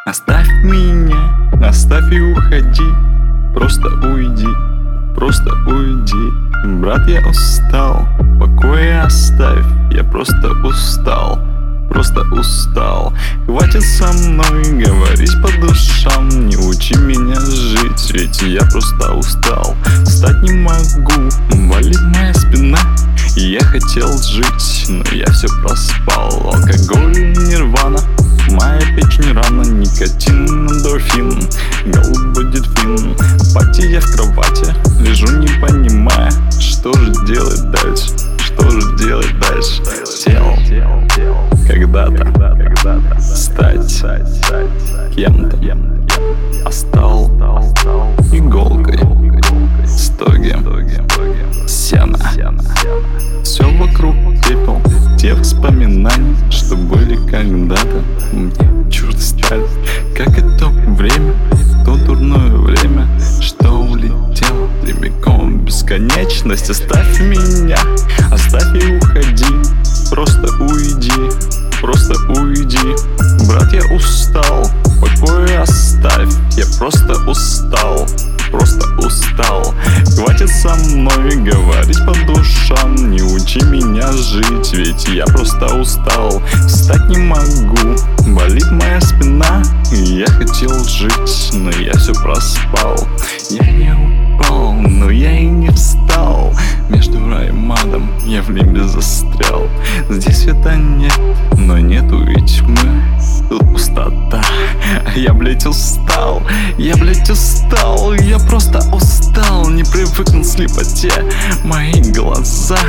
Оставь меня, оставь и уходи. Просто уйди, просто уйди. Брат, я устал, покоя оставь. Я просто устал, просто устал. Хватит со мной говорить по душам. Не учи меня жить, ведь я просто устал. Встать не могу, болит моя спина. Я хотел жить, но я все проспал. Алкоголь, нирвана, моя печень рана. Никотин, эндорфин, голубой дельфин. Пати я в кровати, лежу не понимая, что же делать дальше, что же делать дальше. Сел когда-то стать кем-то, а стал иголкой в стоге сена. Все вокруг пепел тех вспоминаний, что были когда-то мне чужды стали. Как это время, то дурное время, что улетело прямиком в бесконечность. Оставь меня, оставь и уходи. Просто уйди, просто уйди. Брат, я устал, покой оставь. Я просто устал, просто устал. Хватит со мной говорить по душам. Не учи меня жить, ведь я просто устал. Встать не могу, болит моя спина. Я хотел жить, но я все проспал. Я не упал, но я и не встал. Между раем и адом я в лимбе застрял. Здесь света нет, но нету и тьмы. Тут пустота, я, блять, устал. Я, блять, устал, я просто устал. Не привыкнул к слепоте. Мои глаза